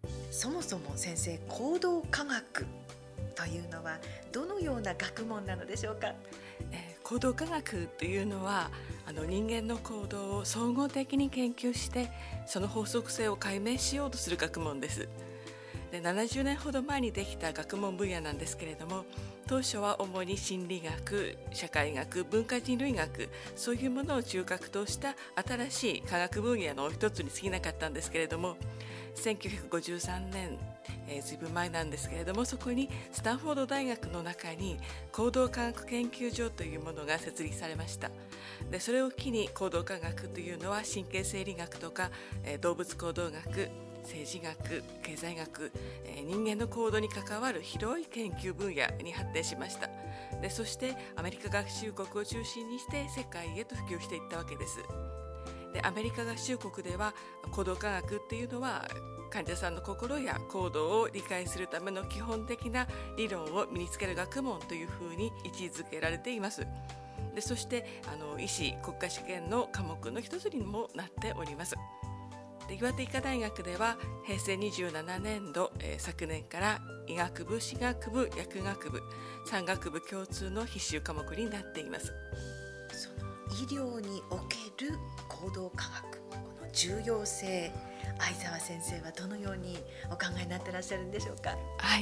そもそも先生、行動科学というのはどのような学問なのでしょうか？ 行動科学というのは人間の行動を総合的に研究してその法則性を解明しようとする学問です。で70年ほど前にできた学問分野なんですけれども、当初は主に心理学、社会学、文化人類学、そういうものを中核とした新しい科学分野の一つに過ぎなかったんですけれども、1953年、ずいぶん前なんですけれども、そこにスタンフォード大学の中に行動科学研究所というものが設立されました。でそれを機に行動科学というのは神経生理学とか、動物行動学、政治学、経済学、人間の行動に関わる広い研究分野に発展しました。でそしてアメリカ合衆国を中心にして世界へと普及していったわけです。でアメリカ合衆国では行動科学っていうのは患者さんの心や行動を理解するための基本的な理論を身につける学問というふうに位置づけられています。でそして医師国家試験の科目の一つにもなっております。で岩手医科大学では平成27年度、昨年から医学部、歯学部、薬学部3学部共通の必修科目になっています。 その医療における行動科学、この重要性、相沢先生はどのようにお考えになってらっしゃるんでしょうか？ はい、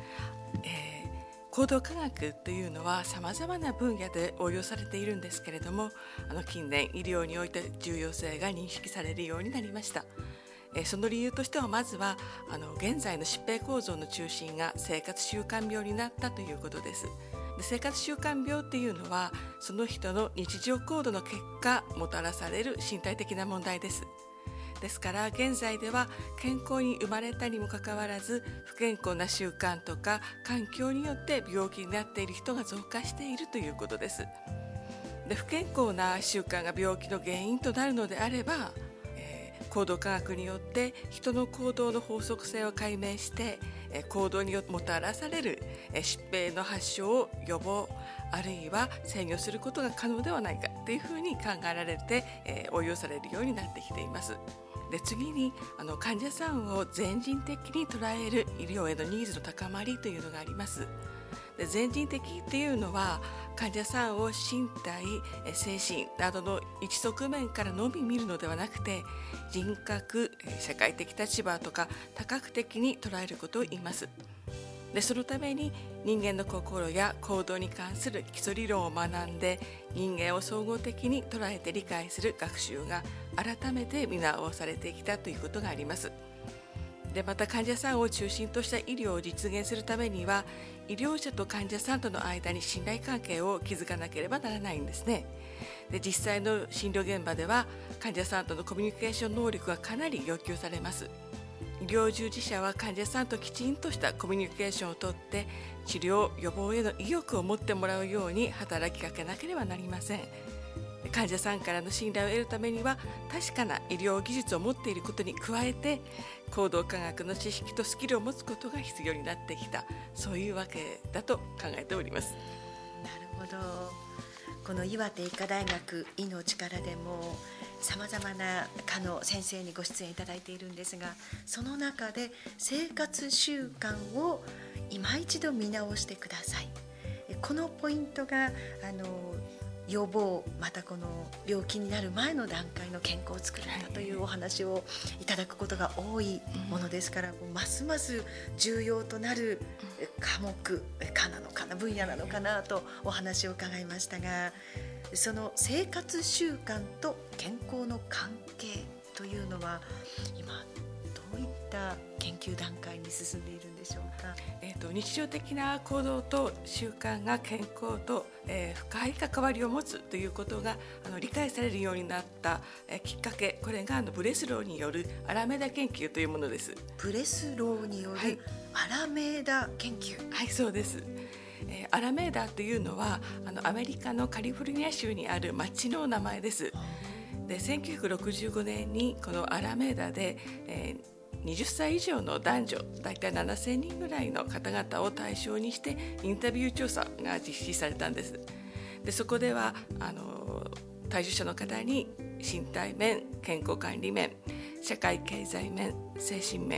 行動科学というのはさまざまな分野で応用されているんですけれども、近年医療において重要性が認識されるようになりました。その理由としてはまずは現在の疾病構造の中心が生活習慣病になったということです。で生活習慣病っていうのはその人の日常行動の結果もたらされる身体的な問題です。ですから現在では健康に生まれたにもかかわらず不健康な習慣とか環境によって病気になっている人が増加しているということです。で不健康な習慣が病気の原因となるのであれば、行動科学によって人の行動の法則性を解明して、行動によってもたらされる疾病の発症を予防あるいは制御することが可能ではないかというふうに考えられて、応用されるようになってきています。で次に患者さんを全人的に捉える医療へのニーズの高まりというのがあります。で全人的っていうのは患者さんを身体、精神などの一側面からのみ見るのではなくて、人格、社会的立場とか多角的に捉えることを言います。でそのために人間の心や行動に関する基礎理論を学んで人間を総合的に捉えて理解する学習が改めて見直されてきたということがあります。でまた患者さんを中心とした医療を実現するためには医療者と患者さんとの間に信頼関係を築かなければならないんですね。で実際の診療現場では患者さんとのコミュニケーション能力がかなり要求されます。医療従事者は患者さんときちんとしたコミュニケーションをとって治療予防への意欲を持ってもらうように働きかけなければなりません。患者さんからの信頼を得るためには確かな医療技術を持っていることに加えて行動科学の知識とスキルを持つことが必要になってきた、そういうわけだと考えております。 なるほど。この岩手医科大学医の力でもさまざまな科の先生にご出演いただいているんですが、その中で生活習慣を今一度見直してください。このポイントが予防、またこの病気になる前の段階の健康を作るんだというお話をいただくことが多いものですから、ますます重要となる科目、科なのかな、分野なのかなとお話を伺いましたが、その生活習慣と健康の関係というのは今どういった研究段階に進んでいるんでしょうか？ 日常的な行動と習慣が健康と、深い関わりを持つということが理解されるようになった、きっかけ、これがブレスローによるアラメーダ研究というものです。 ブレスローによるアラメーダ研究、 はい、そうです。アラメーダというのはアメリカのカリフォルニア州にある町の名前です。で1965年にこのアラメーダで、20歳以上の男女大体7000人ぐらいの方々を対象にしてインタビュー調査が実施されたんです。でそこでは対象者の方に身体面、健康管理面、社会経済面、精神面、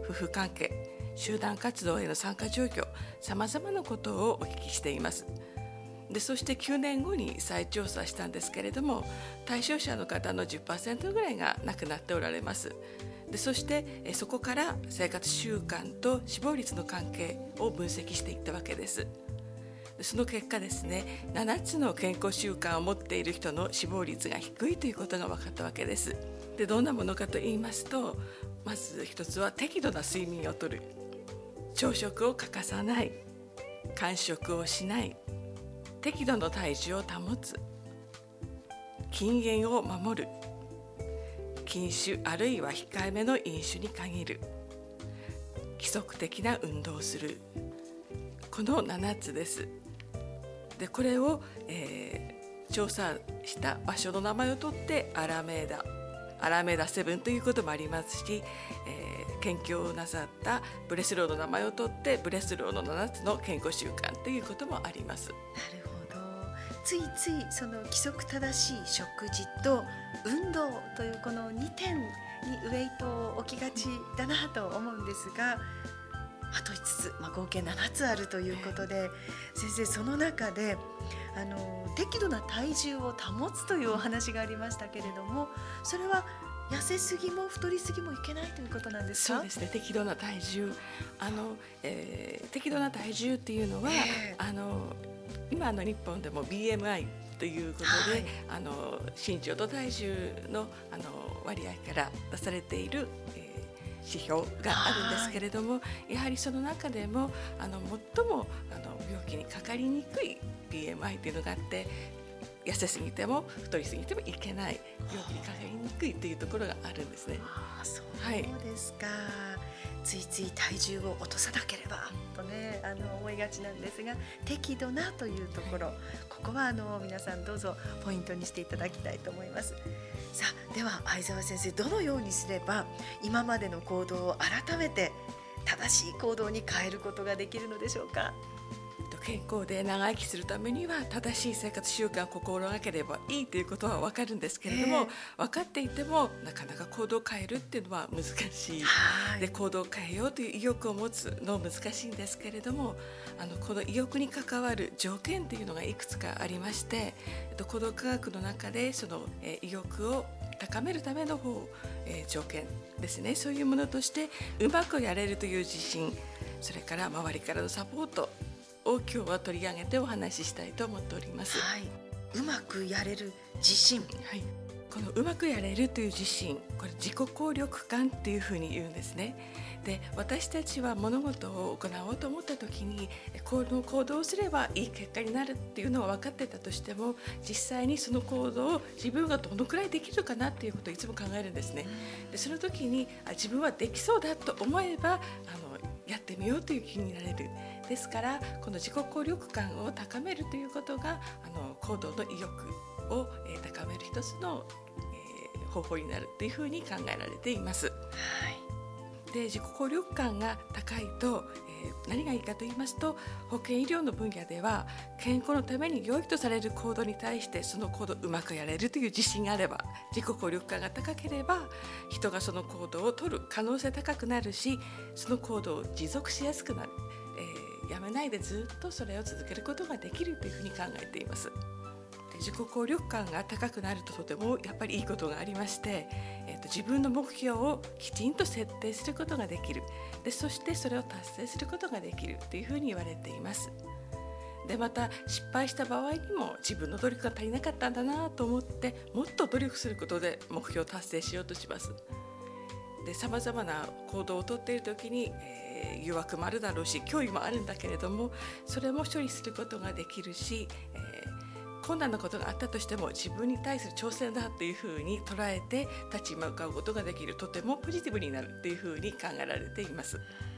夫婦関係、集団活動への参加状況、さまざまなことをお聞きしています。でそして9年後に再調査したんですけれども、対象者の方の 10% ぐらいが亡くなっておられます。でそしてそこから生活習慣と死亡率の関係を分析していったわけです。その結果ですね、7つの健康習慣を持っている人の死亡率が低いということが分かったわけです。でどんなものかと言いますと、まず一つは適度な睡眠をとる、朝食を欠かさない、間食をしない、適度の体重を保つ、禁煙を守る、禁酒あるいは控えめの飲酒に限る、規則的な運動をする、この7つです。でこれを、調査した場所の名前を取ってアラメーダセブンということもありますし、研究をなさったブレスローの名前を取ってブレスローの7つの健康習慣ということもあります。 なるほど。ついついその規則正しい食事と運動というこの2点にウェイトを置きがちだなと思うんですが、あと5つ、合計7つあるということで、先生その中で適度な体重を保つというお話がありましたけれども、それは痩せすぎも太りすぎもいけないということなんですか？ そうですね、適度な体重、適度な体重っていうのは、今日本でも BMI ということで、身長と体重の割合から出されている、指標があるんですけれども、やはりその中でも最も病気にかかりにくい BMI というのがあって、痩せすぎても太りすぎてもいけない、病気にかかりにくいというところがあるんですね。 そうですか。ついつい体重を落とさなければとね、思いがちなんですが、適度なというところ、ここは皆さんどうぞポイントにしていただきたいと思います。さあ、では相沢先生、どのようにすれば今までの行動を改めて正しい行動に変えることができるのでしょうか？ 健康で長生きするためには正しい生活習慣を心がければいいということは分かるんですけれども、分かっていてもなかなか行動を変えるっていうのは難しい。で行動を変えようという意欲を持つの難しいんですけれども、この意欲に関わる条件というのがいくつかありまして、行動科学の中でその意欲を高めるための条件ですね、そういうものとしてうまくやれるという自信、それから周りからのサポートを今日は取り上げてお話ししたいと思っております。 うまくやれる自信、 このうまくやれるという自信、これ自己効力感っていうふうに言うんですね。で私たちは物事を行おうと思った時にこの行動をすればいい結果になるっていうのは分かってたとしても、実際にその行動を自分がどのくらいできるかなっていうことをいつも考えるんですね。でその時に自分はできそうだと思えばやってみようという気になれる。ですからこの自己効力感を高めるということが行動の意欲を高める一つの方法になるというふうに考えられています。で自己効力感が高いと、何がいいかと言いますと、保健医療の分野では健康のために良いとされる行動に対してその行動をうまくやれるという自信があれば、自己効力感が高ければ人がその行動を取る可能性高くなるし、その行動を持続しやすくなる、やめないでずっとそれを続けることができるというふうに考えています。で自己効力感が高くなるととてもやっぱりいいことがありまして、自分の目標をきちんと設定することができる。でそしてそれを達成することができるというふうに言われています。でまた失敗した場合にも自分の努力が足りなかったんだなと思ってもっと努力することで目標を達成しようとします。で様々な行動をとっている時に、誘惑もあるだろうし脅威もあるんだけれども、それも処理することができるし、困難なことがあったとしても自分に対する挑戦だというふうに捉えて立ち向かうことができる、とてもポジティブになるというふうに考えられています。